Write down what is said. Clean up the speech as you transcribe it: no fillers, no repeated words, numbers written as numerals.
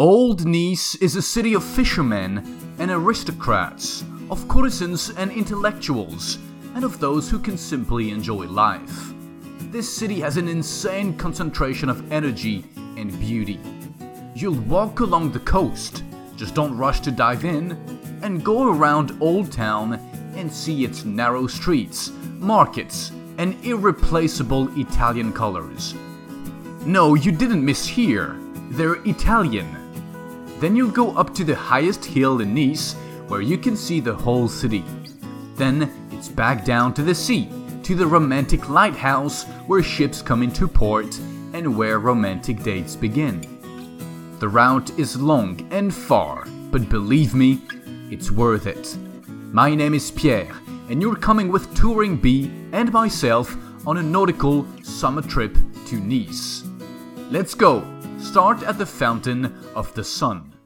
Old Nice is a city of fishermen and aristocrats, of courtesans and intellectuals, and of those who can simply enjoy life. This city has an insane concentration of energy and beauty. You'll walk along the coast, just don't rush to dive in, and go around Old Town and see its narrow streets, markets, and irreplaceable Italian colors. No, you didn't mishear. They're Italian. Then you'll go up to the highest hill in Nice, where you can see the whole city. Then it's back down to the sea, to the romantic lighthouse where ships come into port and where romantic dates begin. The route is long and far, but believe me, it's worth it. My name is Pierre, and you're coming with Touring Bee and myself on a nautical summer trip to Nice. Let's go! Start at the Fountain of the Sun.